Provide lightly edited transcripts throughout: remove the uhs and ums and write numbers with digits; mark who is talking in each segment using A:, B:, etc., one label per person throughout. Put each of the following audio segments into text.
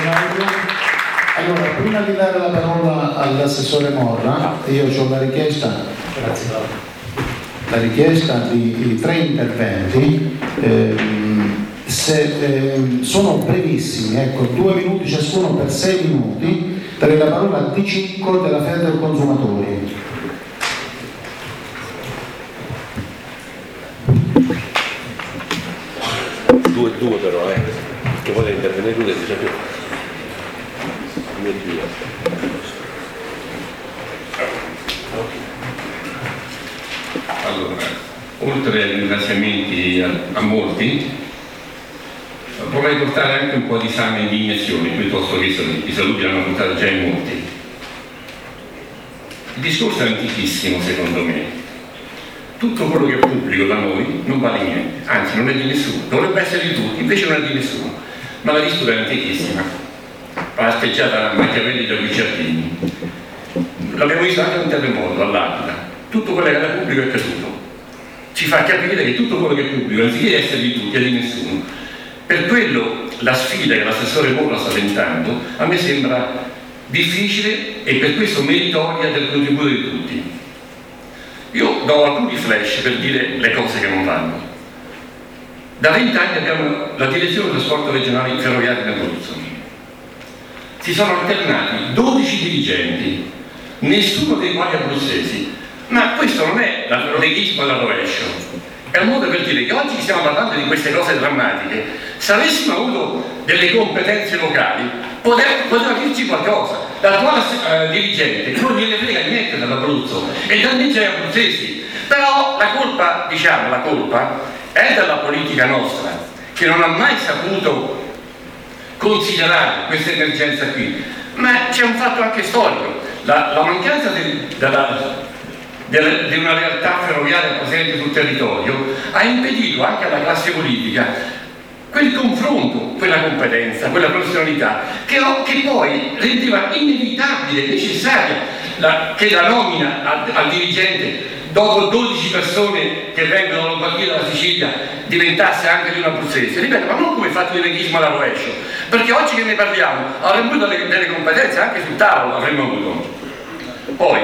A: Claudio. Allora, prima di dare la parola all'assessore Morra, io ho la richiesta.
B: Grazie Claudio.
A: La richiesta di 3 interventi, sono brevissimi, ecco, 2 minuti ciascuno per 6 minuti. Darei la parola a D5 della Feder Consumatori.
C: Due però, che vuole intervenire tu, dice più.
D: Allora, oltre ai ringraziamenti a molti, vorrei portare anche un po' di sane indignazioni, piuttosto che i saluti l'hanno portato già in molti. Il discorso è antichissimo, secondo me. Tutto quello che è pubblico da noi non vale niente, anzi non è di nessuno, dovrebbe essere di tutti, invece non è di nessuno. Ma la disputa è antichissima, pasteggiata da Machiavelli da Guicciardini. L'abbiamo visto anche un terremoto all'Aquila, tutto quello che era pubblico è caduto. Ci fa capire che tutto quello che è pubblico, anziché essere di tutti, è di nessuno. Per quello la sfida che l'assessore Morra sta tentando a me sembra difficile e per questo meritoria del contributo di tutti. Io do alcuni flash per dire le cose che non vanno. Da 20 anni abbiamo la direzione del trasporto regionale ferroviario in Abruzzo. Si sono alternati 12 dirigenti, nessuno dei quali abruzzesi. Ma questo non è l'alleghismo alla rovescio, è un modo per dire che oggi stiamo parlando di queste cose drammatiche. Se avessimo avuto delle competenze locali poteva dirci qualcosa. L'attuale dirigente non gliene frega niente dall'Abruzzo e danneggia gli abruzzesi, però la colpa è della politica nostra, che non ha mai saputo considerare questa emergenza qui. Ma c'è un fatto anche storico, la mancanza di una realtà ferroviaria presente sul territorio ha impedito anche alla classe politica quel confronto, quella competenza, quella professionalità che poi rendeva inevitabile, necessaria che la nomina al dirigente dopo 12 persone che vengono dalla Lombardia e dalla Sicilia diventasse anche di un abruzzese. Ripeto, ma non come fatto di leghismo alla rovescio, perché oggi che ne parliamo avremmo avuto delle competenze anche sul tavolo, avremmo avuto. Poi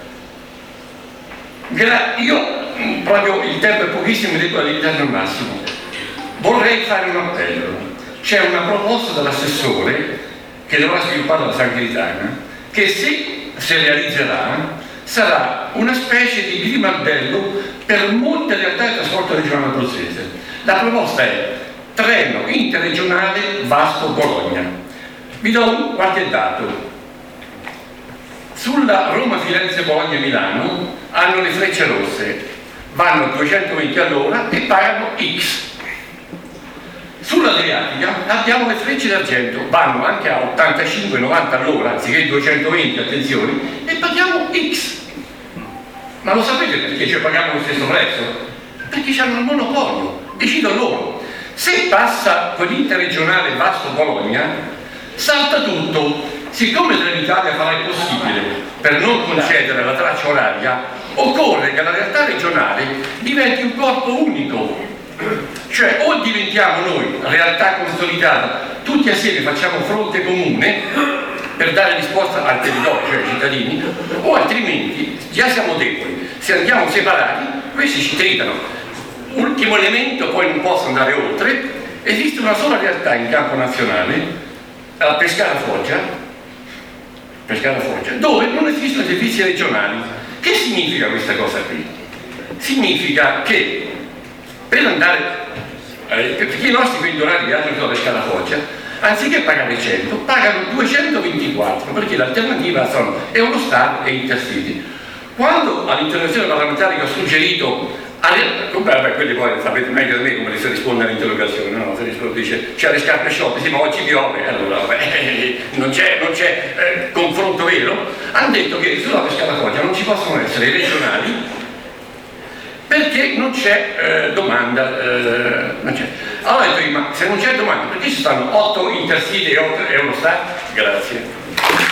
D: io proprio il tempo è pochissimo e devo limitarmi al massimo. Vorrei fare un appello. C'è una proposta dell'assessore che dovrà sviluppare la Salernitana che se realizzerà sarà una specie di grimaldello per molte realtà di trasporto regionale abruzzese. La proposta è treno interregionale Vasto-Bologna. Vi do qualche dato. Sulla Roma-Firenze-Bologna-Milano hanno le frecce rosse, vanno a 220 all'ora e pagano X. Sull'Adriatica abbiamo le frecce d'argento, vanno anche a 85-90 all'ora, anziché 220, attenzione, e paghiamo X. Ma lo sapete perché ci paghiamo lo stesso prezzo? Perché hanno il monopolio, decidono loro. Se passa quell'interregionale Vasto-Bologna, salta tutto. Siccome Trenitalia farà il possibile per non concedere la traccia oraria, occorre che la realtà regionale diventi un corpo unico. Cioè o diventiamo noi realtà consolidata, tutti assieme facciamo fronte comune per dare risposta al territorio, cioè ai cittadini, o altrimenti già siamo deboli. Se andiamo separati, questi ci tritano. Ultimo elemento, poi non posso andare oltre, esiste una sola realtà in campo nazionale, a Pescara-Foggia, dove non esistono servizi regionali. Che significa questa cosa qui? Significa che per andare, perché i nostri pendolari viaggiano da Pescara-Foggia, anziché pagare 100, pagano 224, perché l'alternativa sono Eurostar e Intercity. Quando all'interrogazione parlamentare che ho suggerito, quelli poi sapete meglio di me come si risponde all'interrogazione, no? Si risponde, dice c'è le scarpe sciolte, sì ma oggi piove, allora non c'è confronto vero. Hanno detto che sulla Pescara-Foggia non ci possono essere regionali perché non c'è domanda, non c'è. Allora ho detto, ma se non c'è domanda perché ci stanno 8 Intercity e 8 Eurostar? Grazie.